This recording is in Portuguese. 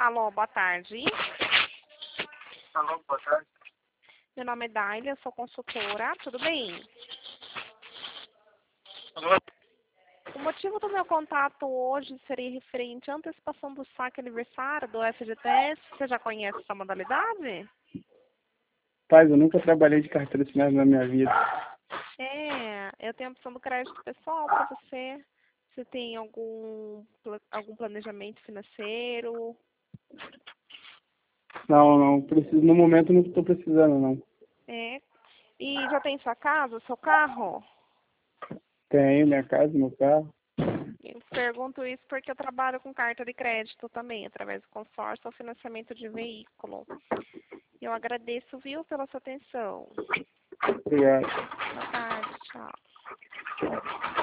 Alô, boa tarde. Alô, boa tarde. Meu nome é Dália, eu sou consultora, tudo bem? Alô? O motivo do meu contato hoje seria referente à antecipação do saque aniversário do FGTS. Você já conhece essa modalidade? Paz, eu nunca trabalhei de carteira assinada na minha vida. Eu tenho a opção do crédito pessoal para você. Você tem algum planejamento financeiro? Não preciso, no momento não estou precisando, não. E já tem sua casa, seu carro? Tenho minha casa, meu carro. Eu pergunto isso porque eu trabalho com carta de crédito também, através do consórcio ou financiamento de veículo. Eu agradeço, viu, pela sua atenção. Obrigado. Boa tarde, tchau.